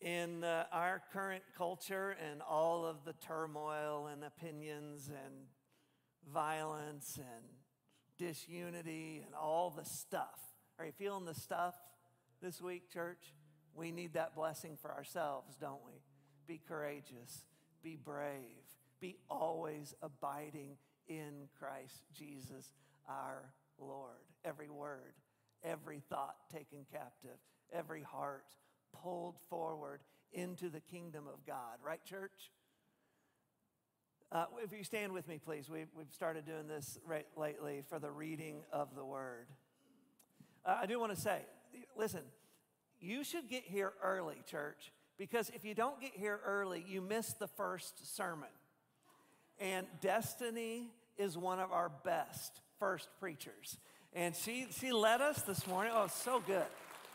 In our current culture and all of the turmoil and opinions and violence and disunity and all the stuff. Are you feeling the stuff this week, church? We need that blessing for ourselves, don't we? Be courageous, be brave, be always abiding in Christ Jesus our Lord. Every word, every thought taken captive, every heart pulled forward into the kingdom of God. Right, church? If you stand with me, please. We've started doing this lately for the reading of the word. I do want to say, listen, you should get here early, church, because if you don't get here early, you miss the first sermon. And Destiny is one of our best first preachers. And she led us this morning. Oh, so good.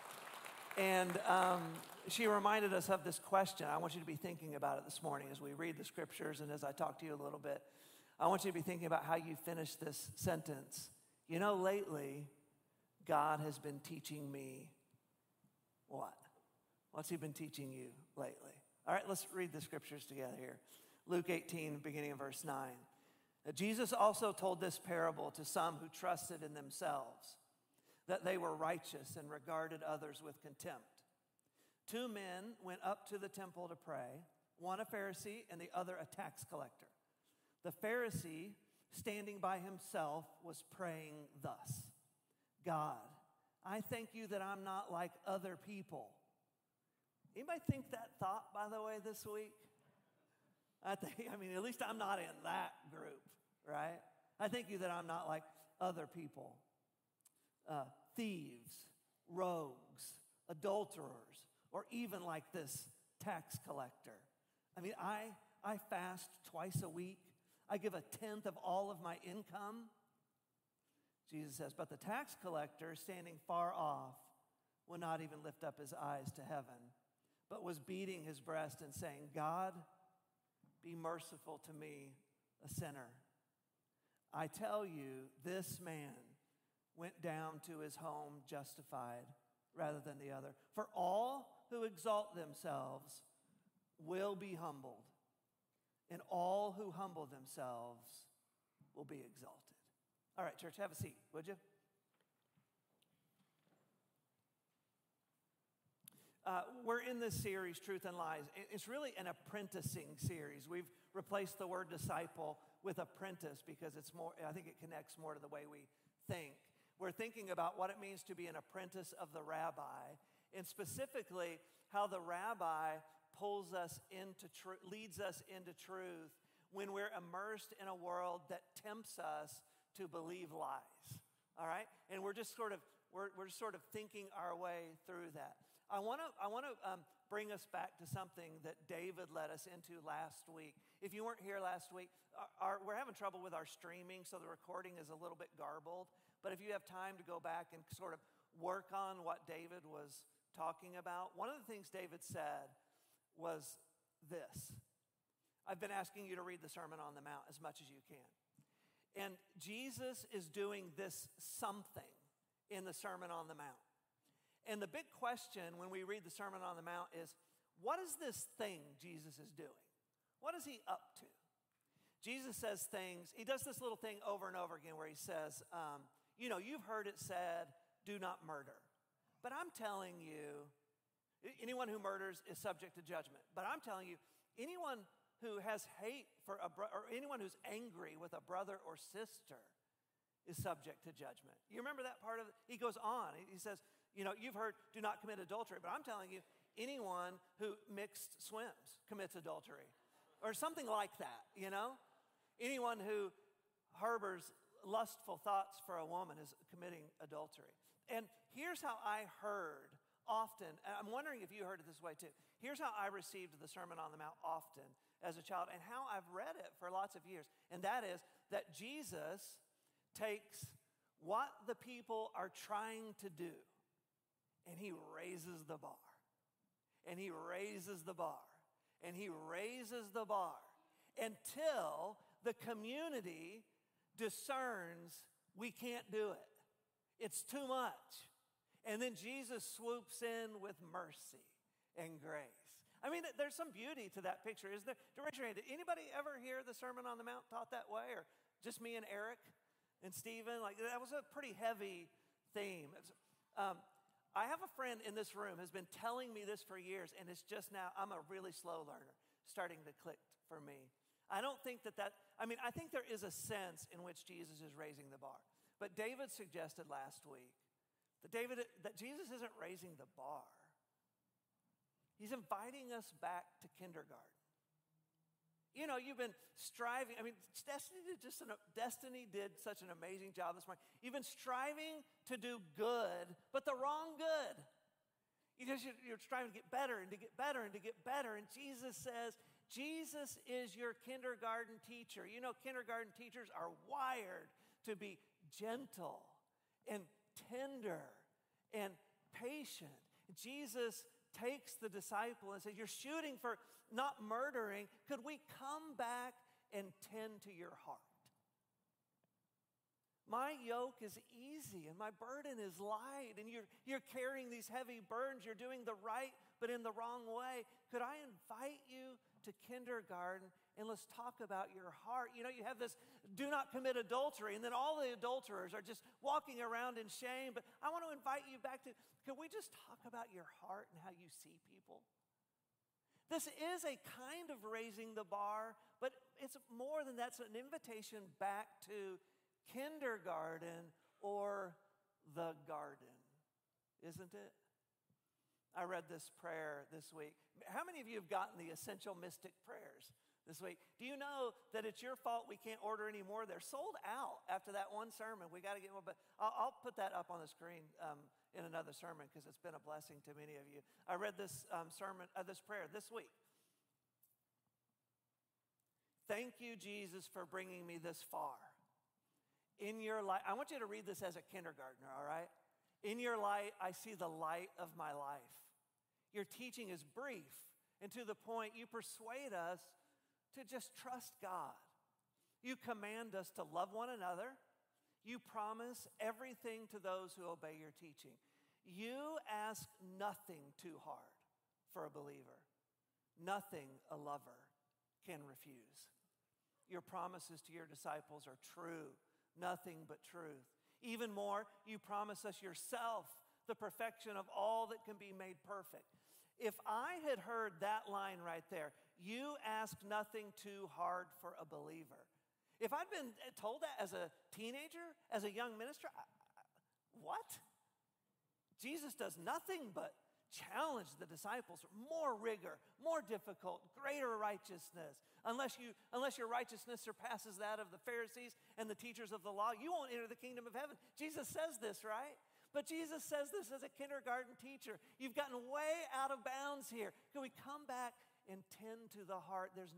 And she reminded us of this question. I want you to be thinking about it this morning as we read the scriptures and as I talk to you a little bit. I want you to be thinking about how you finish this sentence. You know, lately, God has been teaching me what? What's he been teaching you lately? All right, let's read the scriptures together here. Luke 18, beginning of verse 9. Jesus also told this parable to some who trusted in themselves, that they were righteous and regarded others with contempt. 2 men went up to the temple to pray, one a Pharisee and the other a tax collector. The Pharisee, standing by himself, was praying thus: God, I thank you that I'm not like other people. Anybody think that thought, by the way, this week? At least I'm not in that group, right? I thank you that I'm not like other people. Thieves, rogues, adulterers, or even like this tax collector. I mean, I fast twice a week. I give 1/10 of all of my income. Jesus says, but the tax collector, standing far off, would not even lift up his eyes to heaven, but was beating his breast and saying, God, be merciful to me, a sinner. I tell you, this man went down to his home justified rather than the other. For all who exalt themselves will be humbled, and all who humble themselves will be exalted. All right, church, have a seat, would you? We're in this series, Truth and Lies. It's really an apprenticing series. We've replaced the word disciple with apprentice because it's more, I think it connects more to the way we think. We're thinking about what it means to be an apprentice of the rabbi, and specifically how the rabbi pulls us into leads us into truth when we're immersed in a world that tempts us to believe lies. All right, and we're just sort of thinking our way through that. I want to bring us back to something that David led us into last week. If you weren't here last week, we're having trouble with our streaming, so the recording is a little bit garbled. But if you have time to go back and sort of work on what David was talking about, one of the things David said was this. I've been asking you to read the Sermon on the Mount as much as you can. And Jesus is doing this something in the Sermon on the Mount. And the big question when we read the Sermon on the Mount is, what is this thing Jesus is doing? What is he up to? Jesus says things, he does this little thing over and over again where he says, you've heard it said, do not murder. But I'm telling you, anyone who murders is subject to judgment. But I'm telling you, anyone who has hate for a brother, or anyone who's angry with a brother or sister is subject to judgment. You remember that part of it? He goes on. He says, you've heard, do not commit adultery. But I'm telling you, anyone who mixed swims commits adultery. Or something like that, Anyone who harbors lustful thoughts for a woman is committing adultery. And here's how I heard often, and I'm wondering if you heard it this way too. Here's how I received the Sermon on the Mount often as a child, and how I've read it for lots of years. And that is that Jesus takes what the people are trying to do, and he raises the bar. And he raises the bar. And he raises the bar until the community discerns we can't do it. It's too much. And then Jesus swoops in with mercy and grace. I mean, there's some beauty to that picture, isn't there? Raise your hand. Did anybody ever hear the Sermon on the Mount taught that way? Or just me and Eric and Stephen? Like, that was a pretty heavy theme. I have a friend in this room who's been telling me this for years, and it's just now, I'm a really slow learner, starting to click for me. I don't think I think there is a sense in which Jesus is raising the bar. But David suggested last week that Jesus isn't raising the bar. He's inviting us back to kindergarten. You know, you've been striving. I mean, Destiny did such an amazing job this morning. You've been striving to do good, but the wrong good. Because you're striving to get better and to get better and to get better. And Jesus says, Jesus is your kindergarten teacher. You know, kindergarten teachers are wired to be gentle and tender and patient. Jesus takes the disciple and says, you're shooting for not murdering. Could we come back and tend to your heart? My yoke is easy and my burden is light, and you're carrying these heavy burdens. You're doing the right, but in the wrong way. Could I invite you to kindergarten and let's talk about your heart? You know, you have this do not commit adultery, and then all the adulterers are just walking around in shame. But I want to invite you back to, could we just talk about your heart and how you see people? This is a kind of raising the bar, but it's more than that. It's an invitation back to kindergarten or the garden, isn't it? I read this prayer this week. How many of you have gotten the Essential Mystic prayers this week? Do you know that it's your fault we can't order any more? They're sold out after that one sermon. We got to get more, but I'll put that up on the screen in another sermon because it's been a blessing to many of you. I read this this prayer this week. Thank you, Jesus, for bringing me this far. In your light, I want you to read this as a kindergartner, all right? In your light, I see the light of my life. Your teaching is brief and to the point. You persuade us to just trust God. You command us to love one another. You promise everything to those who obey your teaching. You ask nothing too hard for a believer. Nothing a lover can refuse. Your promises to your disciples are true, nothing but truth. Even more, you promise us yourself, the perfection of all that can be made perfect. If I had heard that line right there, you ask nothing too hard for a believer. If I'd been told that as a teenager, as a young minister, what? Jesus does nothing but challenge the disciples. More rigor, more difficult, greater righteousness. Unless your righteousness surpasses that of the Pharisees and the teachers of the law, you won't enter the kingdom of heaven. Jesus says this, right? But Jesus says this as a kindergarten teacher. You've gotten way out of bounds here. Can we come back and tend to the heart? There's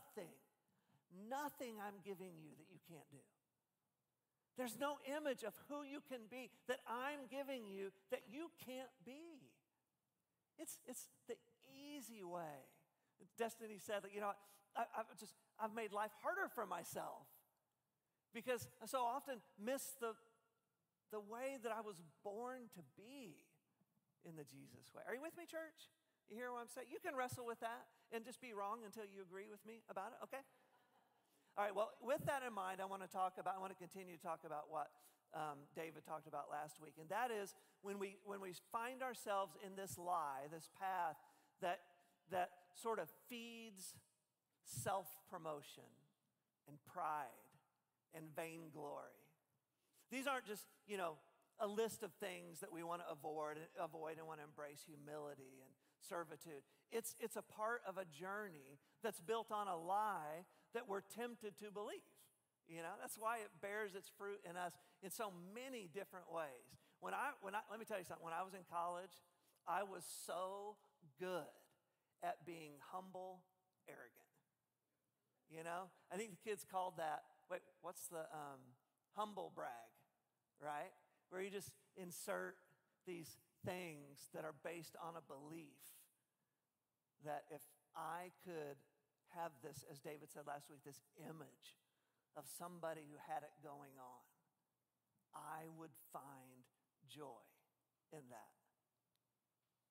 nothing I'm giving you that you can't do. There's no image of who you can be that I'm giving you that you can't be. It's the easy way. Destiny said that, you know, I've made life harder for myself because I so often miss the way that I was born to be in the Jesus way. Are you with me, church? You hear what I'm saying? You can wrestle with that and just be wrong until you agree with me about it, okay? All right, well, with that in mind, I want to continue to talk about what David talked about last week. And that is when we find ourselves in this lie, this path that sort of feeds self-promotion and pride and vainglory. These aren't just, you know, a list of things that we want to avoid and want to embrace humility and servitude. It's a part of a journey that's built on a lie that we're tempted to believe. You know, that's why it bears its fruit in us in so many different ways. Let me tell you something. When I was in college, I was so good at being humble, arrogant. You know, I think the kids called that, what's the humble brag, right? Where you just insert these things that are based on a belief that if I could have this, as David said last week, this image of somebody who had it going on, I would find joy in that.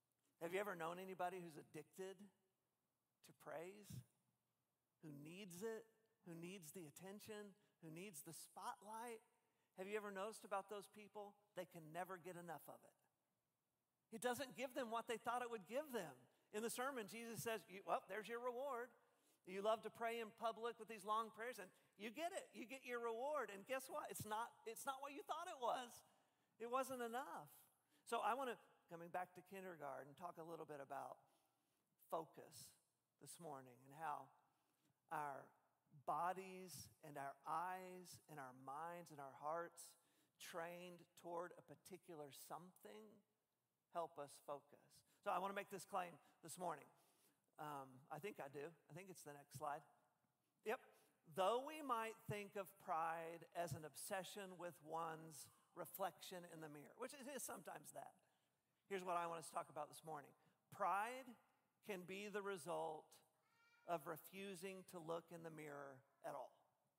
Have you ever known anybody who's addicted to praise? Who needs it? Who needs the attention? Who needs the spotlight? Have you ever noticed about those people? They can never get enough of it. It doesn't give them what they thought it would give them. In the sermon, Jesus says, well, there's your reward. You love to pray in public with these long prayers, and you get it. You get your reward. And guess what? It's not what you thought it was. It wasn't enough. So I want to, coming back to kindergarten, talk a little bit about focus this morning and how our bodies and our eyes and our minds and our hearts trained toward a particular something help us focus. So I want to make this claim this morning. I think I do. I think it's the next slide. Yep. Though we might think of pride as an obsession with one's reflection in the mirror, which it is sometimes that. Here's what I want us to talk about this morning. Pride can be the result of refusing to look in the mirror at all.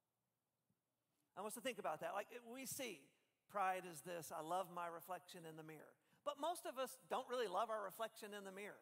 I want us to think about that. Like we see pride is this, I love my reflection in the mirror. But most of us don't really love our reflection in the mirror.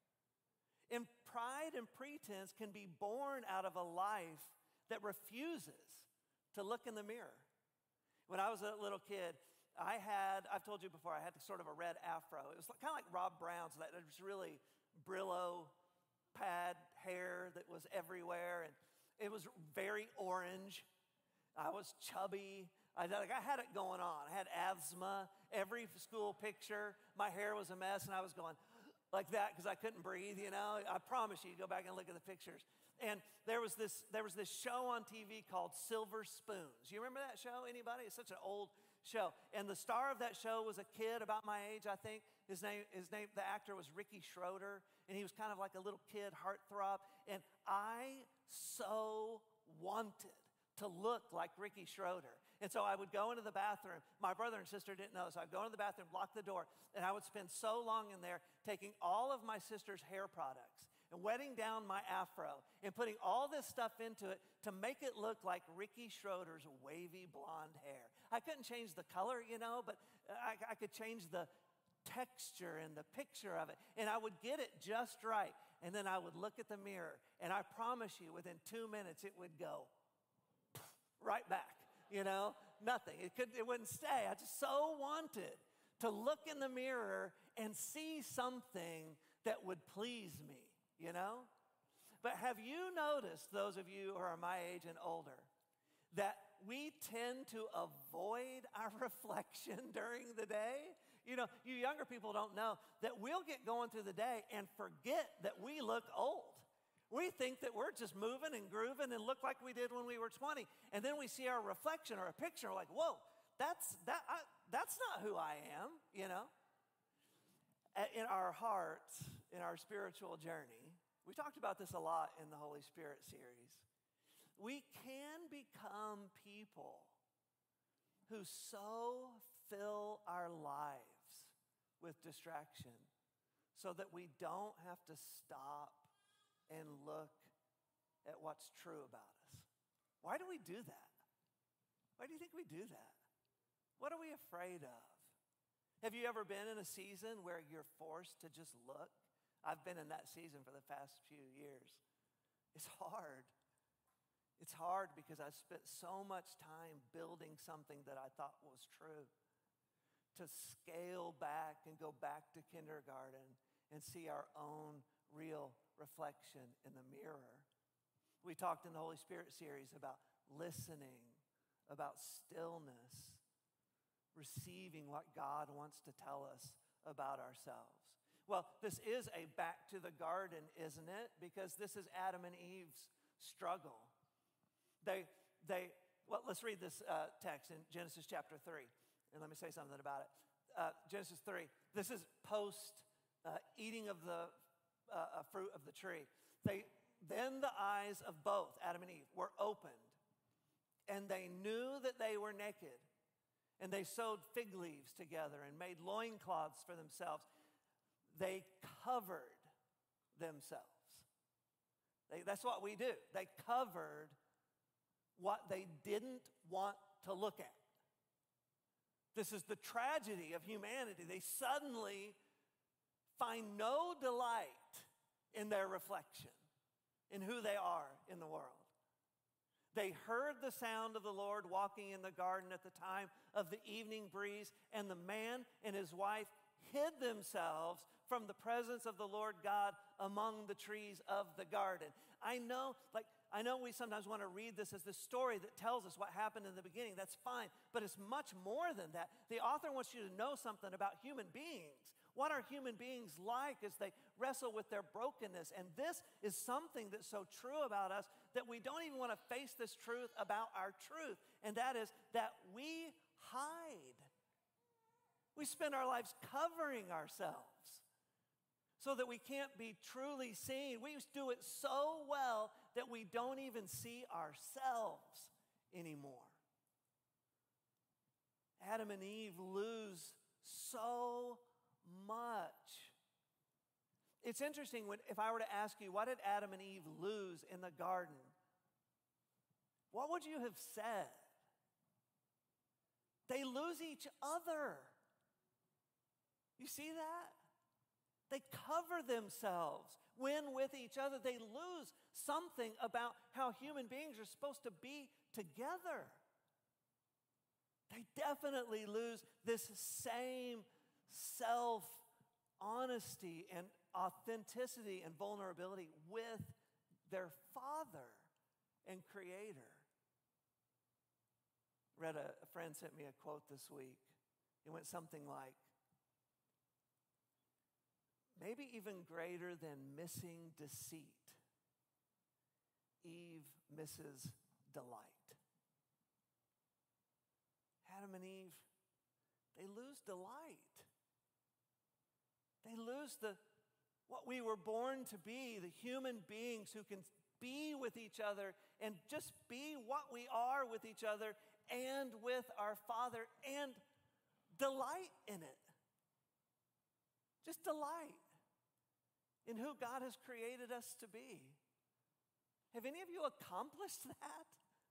And pride and pretense can be born out of a life that refuses to look in the mirror. When I was a little kid, I've told you before, I had sort of a red afro. It was kind of like Rob Brown's, that it was really Brillo pad hair that was everywhere, and it was very orange. I was chubby. I had it going on. I had asthma. Every school picture, my hair was a mess, and I was going like that because I couldn't breathe, you know. I promise you, go back and look at the pictures. And there was this show on TV called Silver Spoons. You remember that show, anybody? It's such an old show. And the star of that show was a kid about my age, I think. His name, the actor was Ricky Schroder, and he was kind of like a little kid heartthrob. And I so wanted to look like Ricky Schroder. And so I would go into the bathroom. My brother and sister didn't know, so I'd go into the bathroom, lock the door, and I would spend so long in there taking all of my sister's hair products and wetting down my afro and putting all this stuff into it to make it look like Ricky Schroder's wavy blonde hair. I couldn't change the color, you know, but I could change the texture and the picture of it, and I would get it just right. And then I would look at the mirror, and I promise you, within 2 minutes, it would go right back, you know, nothing. It wouldn't stay. I just so wanted to look in the mirror and see something that would please me, you know? But have you noticed, those of you who are my age and older, that we tend to avoid our reflection during the day? You know, you younger people don't know that we'll get going through the day and forget that we look old. We think that we're just moving and grooving and look like we did when we were 20. And then we see our reflection or a picture, like, whoa, that's not who I am, you know? In our hearts, in our spiritual journey, we talked about this a lot in the Holy Spirit series. We can become people who so fill our lives with distraction so that we don't have to stop and look at what's true about us. Why do we do that? Why do you think we do that? What are we afraid of? Have you ever been in a season where you're forced to just look? I've been in that season for the past few years. It's hard. It's hard because I spent so much time building something that I thought was true. To scale back and go back to kindergarten and see our own real reflection in the mirror. We talked in the Holy Spirit series about listening, about stillness, receiving what God wants to tell us about ourselves. Well, this is a back to the garden, isn't it? Because this is Adam and Eve's struggle. Let's read this text in Genesis chapter 3, and let me say something about it. Genesis 3, this is post eating of the fruit of the tree. Then the eyes of both Adam and Eve were opened, and they knew that they were naked, and they sewed fig leaves together and made loincloths for themselves. They covered themselves. That's what we do. They covered what they didn't want to look at. This is the tragedy of humanity. They suddenly find find no delight in their reflection, in who they are in the world. They heard the sound of the Lord walking in the garden at the time of the evening breeze, and the man and his wife hid themselves from the presence of the Lord God among the trees of the garden. I know we sometimes want to read this as the story that tells us what happened in the beginning. That's fine, but it's much more than that. The author wants you to know something about human beings. What are human beings like as they wrestle with their brokenness? And this is something that's so true about us that we don't even want to face this truth about our truth, and that is that we hide. We spend our lives covering ourselves so that we can't be truly seen. We do it so well that we don't even see ourselves anymore. Adam and Eve lose so much. It's interesting if I were to ask you, what did Adam and Eve lose in the garden? What would you have said? They lose each other. You see that? They cover themselves when with each other. They lose something about how human beings are supposed to be together. They definitely lose this same self-honesty and authenticity and vulnerability with their Father and Creator. A friend sent me a quote this week. It went something like, maybe even greater than missing deceit, Eve misses delight. Adam and Eve, they lose delight. They lose what we were born to be, the human beings who can be with each other and just be what we are with each other and with our Father and delight in it. Just delight in who God has created us to be. Have any of you accomplished that?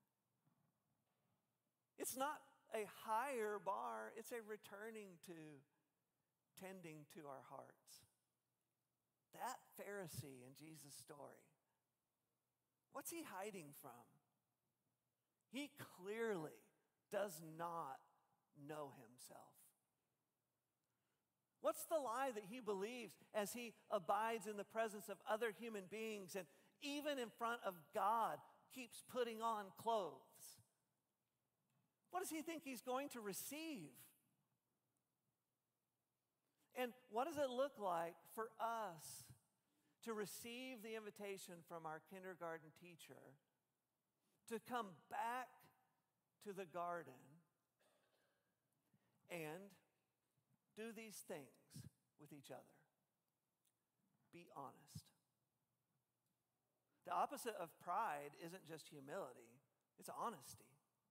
It's not a higher bar, it's a returning to tending to our hearts. That Pharisee in Jesus' story, what's he hiding from? He clearly does not know himself. What's the lie that he believes as he abides in the presence of other human beings and even in front of God keeps putting on clothes? What does he think he's going to receive? And what does it look like for us to receive the invitation from our kindergarten teacher to come back to the garden and do these things with each other? Be honest. The opposite of pride isn't just humility, it's honesty.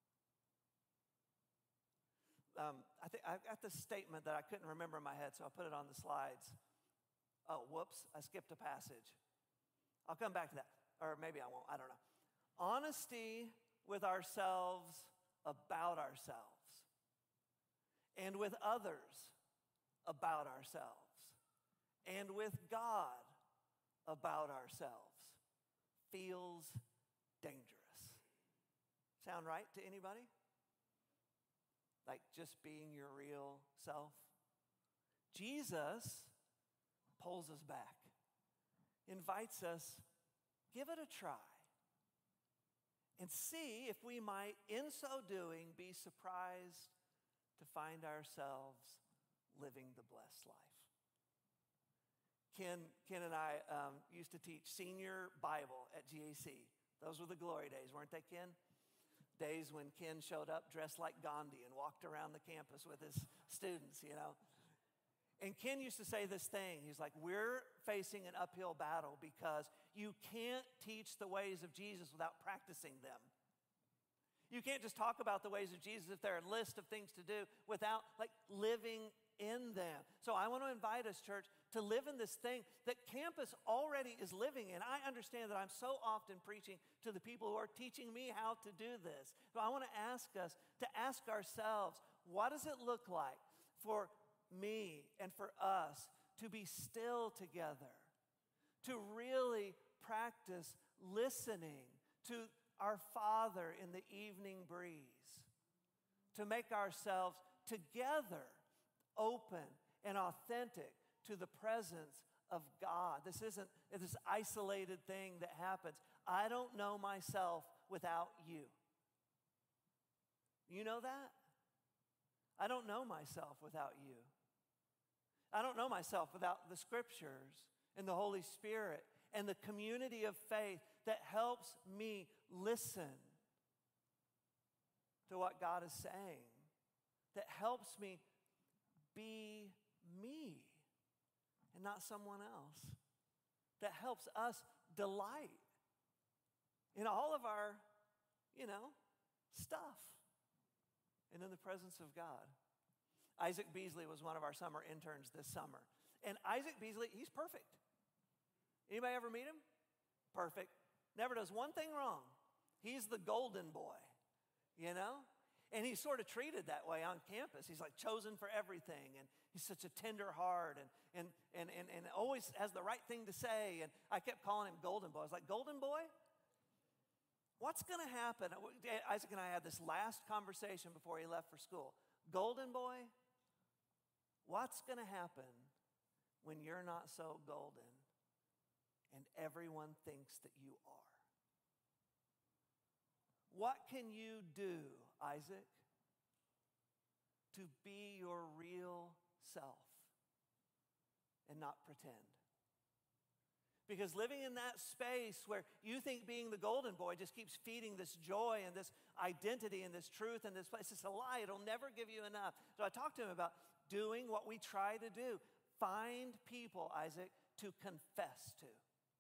I got this statement that I couldn't remember in my head, so I'll put it on the slides. Oh, whoops, I skipped a passage. I'll come back to that, or maybe I won't, I don't know. Honesty with ourselves about ourselves and with others about ourselves and with God about ourselves feels dangerous. Sound right to anybody? Like just being your real self? Jesus pulls us back, invites us, give it a try, and see if we might, in so doing, be surprised to find ourselves living the blessed life. Ken and I used to teach senior Bible at GAC. Those were the glory days, weren't they, Ken? Days when Ken showed up dressed like Gandhi and walked around the campus with his students, you know. And Ken used to say this thing. He's like, we're facing an uphill battle because you can't teach the ways of Jesus without practicing them. You can't just talk about the ways of Jesus if there are a list of things to do without like living in them. So I want to invite us, church, to live in this thing that campus already is living in. I understand that I'm so often preaching to the people who are teaching me how to do this. But I want to ask us to ask ourselves, what does it look like for me and for us to be still together, to really practice listening to our Father in the evening breeze, to make ourselves together open and authentic to the presence of God. This isn't this isolated thing that happens. I don't know myself without you. You know that? I don't know myself without you. I don't know myself without the Scriptures and the Holy Spirit and the community of faith that helps me listen to what God is saying, that helps me be me and not someone else, that helps us delight in all of our, stuff and in the presence of God. Isaac Beasley was one of our summer interns this summer. And Isaac Beasley, he's perfect. Anybody ever meet him? Perfect. Never does one thing wrong. He's the golden boy, And he's sort of treated that way on campus. He's like chosen for everything, and he's such a tender heart and always has the right thing to say. And I kept calling him Golden Boy. I was like, Golden Boy? What's going to happen? Isaac and I had this last conversation before he left for school. Golden Boy, what's going to happen when you're not so golden and everyone thinks that you are? What can you do, Isaac, to be your real self and not pretend? Because living in that space where you think being the golden boy just keeps feeding this joy and this identity and this truth and this place, it's a lie. It'll never give you enough. So I talked to him about doing what we try to do. Find people, Isaac, to confess to.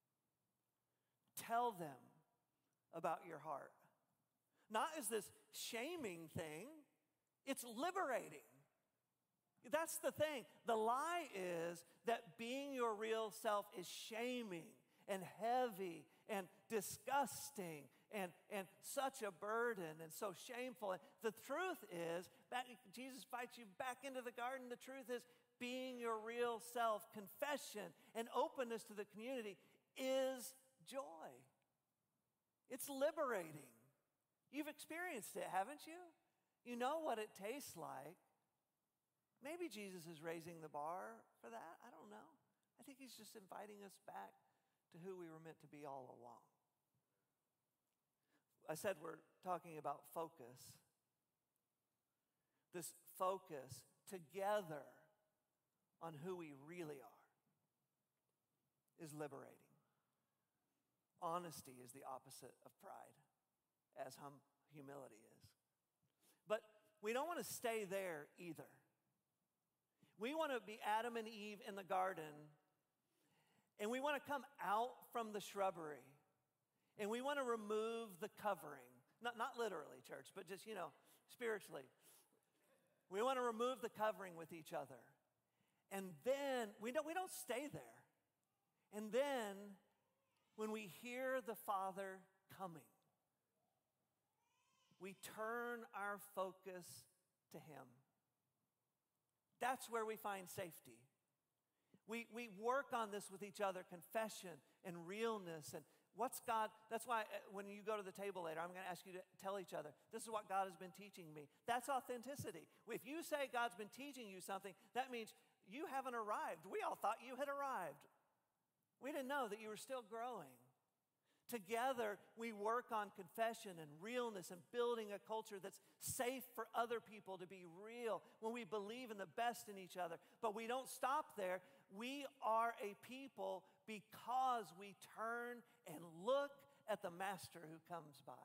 Tell them about your heart. Not as this shaming thing, it's liberating. That's the thing. The lie is that being your real self is shaming and heavy and disgusting and such a burden and so shameful. And the truth is, Jesus invites you back into the garden. The truth is, being your real self, confession and openness to the community is joy. It's liberating. You've experienced it, haven't you? You know what it tastes like. Maybe Jesus is raising the bar for that. I don't know. I think he's just inviting us back to who we were meant to be all along. I said we're talking about focus. This focus together on who we really are is liberating. Honesty is the opposite of pride, as humility is. But we don't want to stay there either. We want to be Adam and Eve in the garden, and we want to come out from the shrubbery, and we want to remove the covering. Not literally, church, but just, spiritually. We want to remove the covering with each other. And then, we don't stay there. And then, when we hear the Father coming, we turn our focus to Him. That's where we find safety. We work on this with each other, confession and realness. And what's God, that's why when you go to the table later, I'm going to ask you to tell each other, this is what God has been teaching me. That's authenticity. If you say God's been teaching you something, that means you haven't arrived. We all thought you had arrived. We didn't know that you were still growing. Together, we work on confession and realness and building a culture that's safe for other people to be real when we believe in the best in each other. But we don't stop there. We are a people because we turn and look at the Master who comes by.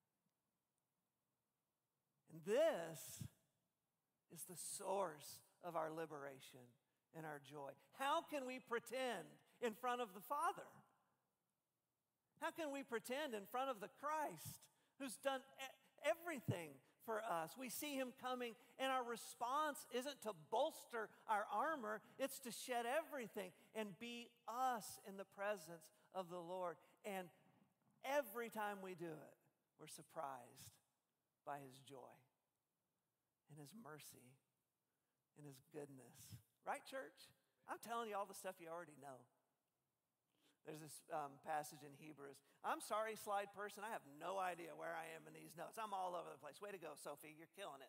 And this is the source of our liberation and our joy. How can we pretend in front of the Father? How can we pretend in front of the Christ who's done everything for us? We see Him coming, and our response isn't to bolster our armor, it's to shed everything and be us in the presence of the Lord. And every time we do it, we're surprised by His joy and His mercy and His goodness. Right, church? I'm telling you all the stuff you already know. There's this passage in Hebrews. I'm sorry, slide person. I have no idea where I am in these notes. I'm all over the place. Way to go, Sophie. You're killing it.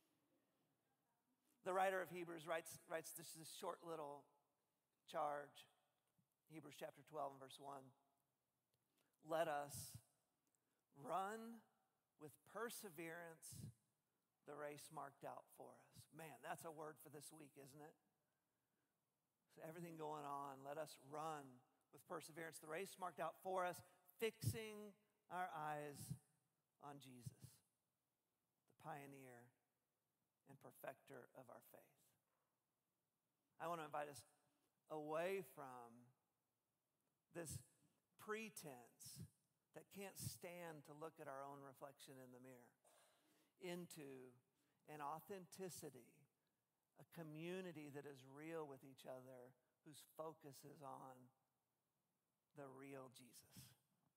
The writer of Hebrews writes this short little charge. Hebrews chapter 12 and verse 1. Let us run with perseverance the race marked out for us. Man, that's a word for this week, isn't it? So everything going on, let us run with perseverance the race marked out for us, fixing our eyes on Jesus, the pioneer and perfecter of our faith. I want to invite us away from this pretense that can't stand to look at our own reflection in the mirror into an authenticity, a community that is real with each other, whose focus is on the real Jesus.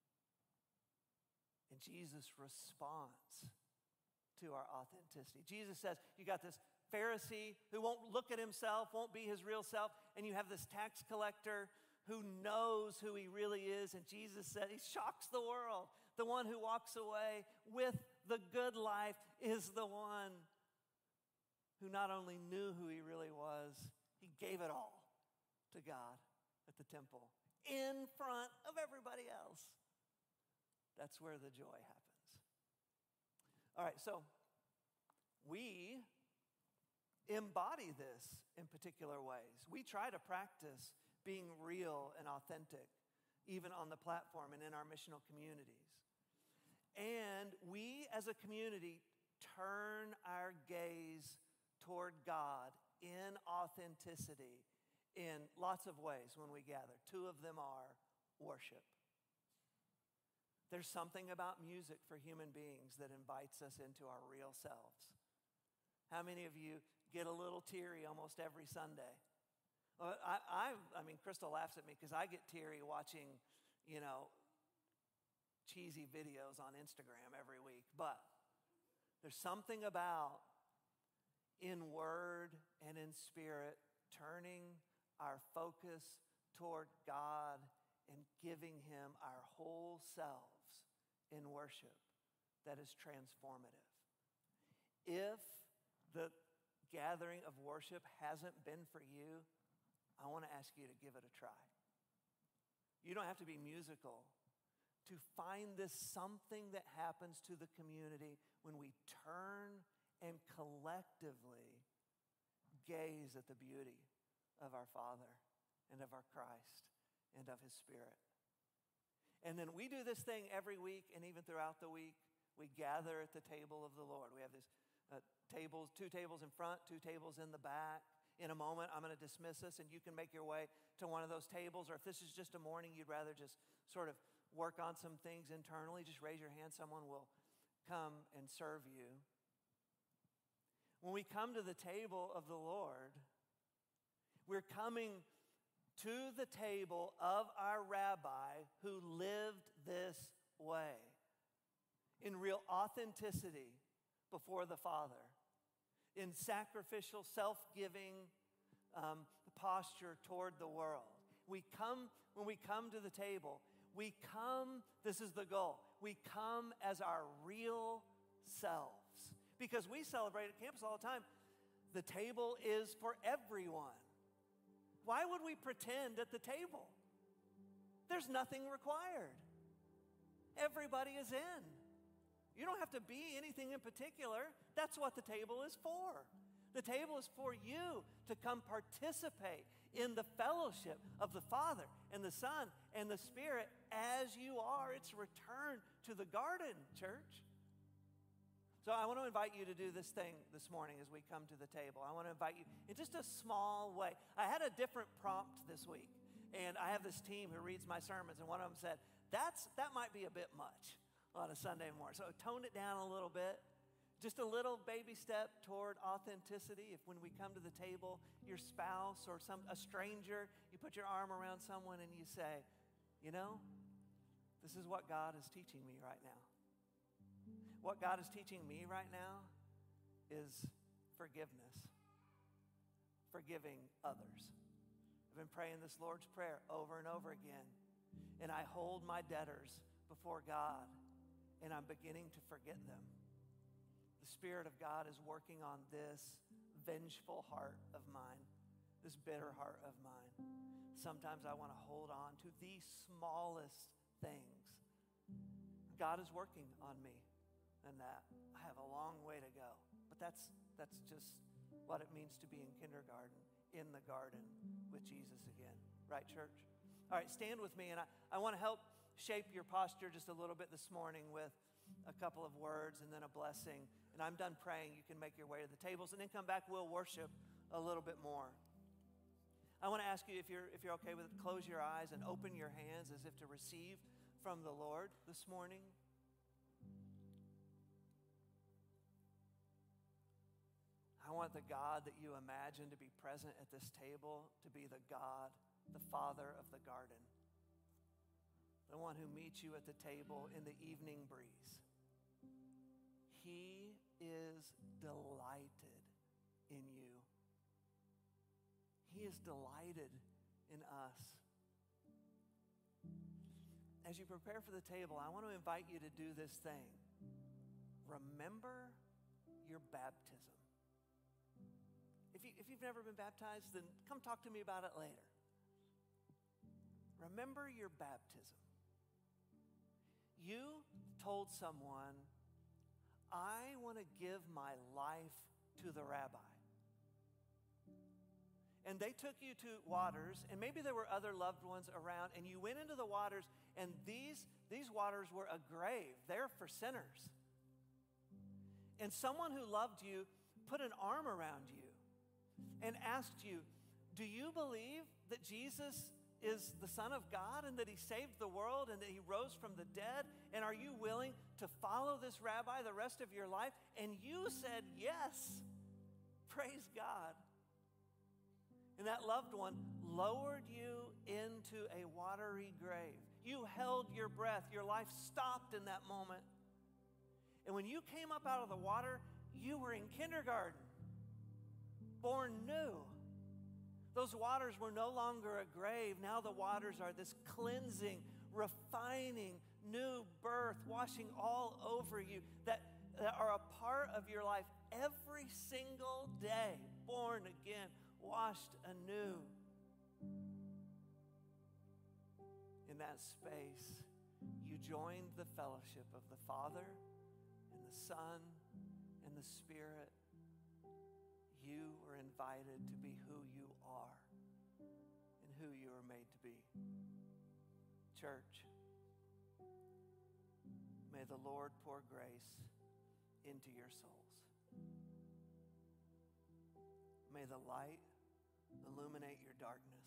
And Jesus responds to our authenticity. Jesus says, you got this Pharisee who won't look at himself, won't be his real self, and you have this tax collector who knows who he really is. And Jesus said, he shocks the world. The one who walks away with the good life is the one who not only knew who he really was, he gave it all to God at the temple in front of everybody else. That's where the joy happens. All right, so we embody this in particular ways. We try to practice being real and authentic, even on the platform and in our missional communities. And we as a community turn our gaze toward God in authenticity in lots of ways when we gather. Two of them are worship. There's something about music for human beings that invites us into our real selves. How many of you get a little teary almost every Sunday? Well, I mean, Crystal laughs at me because I get teary watching, cheesy videos on Instagram every week. But there's something about in word and in spirit turning our focus toward God and giving him our whole selves in worship that is transformative. If the gathering of worship hasn't been for you, I want to ask you to give it a try. You don't have to be musical to find this something that happens to the community when we turn and collectively gaze at the beauty of our Father and of our Christ and of his Spirit. And then we do this thing every week, and even throughout the week, we gather at the table of the Lord. We have these tables, 2 tables in front, 2 tables in the back. In a moment, I'm going to dismiss us, and you can make your way to one of those tables. Or if this is just a morning, you'd rather just sort of work on some things internally, just raise your hand. Someone will come and serve you. When we come to the table of the Lord, we're coming to the table of our rabbi who lived this way in real authenticity before the Father, in sacrificial, self-giving posture toward the world. When we come to the table, this is the goal, we come as our real selves. Because we celebrate at campus all the time, the table is for everyone. Why would we pretend at the table? There's nothing required. Everybody is in. You don't have to be anything in particular. That's what the table is for. The table is for you to come participate in the fellowship of the Father and the Son and the Spirit as you are. It's return to the garden, church. So I want to invite you to do this thing this morning as we come to the table. I want to invite you in just a small way. I had a different prompt this week, and I have this team who reads my sermons, and one of them said, that might be a bit much on a Sunday morning. So tone it down a little bit. Just a little baby step toward authenticity. If when we come to the table, your spouse or a stranger, you put your arm around someone and you say, this is what God is teaching me right now. What God is teaching me right now is forgiveness, forgiving others. I've been praying this Lord's Prayer over and over again. And I hold my debtors before God, and I'm beginning to forget them. The Spirit of God is working on this vengeful heart of mine, this bitter heart of mine. Sometimes I want to hold on to the smallest things. God is working on me in that. I have a long way to go, but that's just what it means to be in kindergarten, in the garden with Jesus again. Right, church? All right, stand with me, and I want to help shape your posture just a little bit this morning with a couple of words and then a blessing. And I'm done praying. You can make your way to the tables and then come back. We'll worship a little bit more. I want to ask you, if you're okay with it, close your eyes and open your hands as if to receive from the Lord this morning. I want the God that you imagine to be present at this table to be the God, the Father of the garden, the one who meets you at the table in the evening breeze. He is delighted in you. He is delighted in us. As you prepare for the table, I want to invite you to do this thing. Remember your baptism. If you've never been baptized, then come talk to me about it later. Remember your baptism. You told someone, I want to give my life to the rabbi. And they took you to waters, and maybe there were other loved ones around, and you went into the waters, and these waters were a grave. They're for sinners. And someone who loved you put an arm around you and asked you, do you believe that Jesus is the Son of God and that he saved the world and that he rose from the dead? And are you willing to follow this rabbi the rest of your life? And you said yes. Praise God. And that loved one lowered you into a watery grave. You held your breath. Your life stopped in that moment. And when you came up out of the water, you were in kindergarten, born new. Those waters were no longer a grave. Now the waters are this cleansing, refining, new birth, washing all over you, that are a part of your life every single day, born again, washed anew. In that space, you joined the fellowship of the Father and the Son and the Spirit. You were invited to be who you are and who you are made to be. Church, may the Lord pour grace into your souls. May the light illuminate your darkness.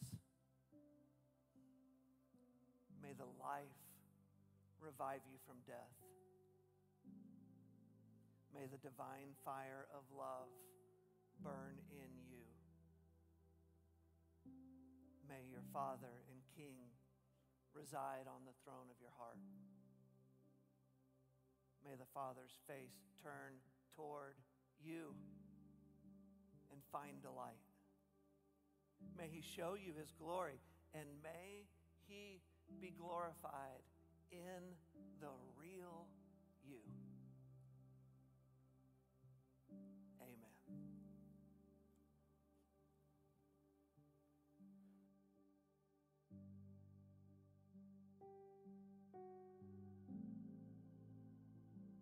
May the life revive you from death. May the divine fire of love burn in you. May your Father and King reside on the throne of your heart. May the Father's face turn toward you and find delight. May he show you his glory, and may he be glorified in the real you.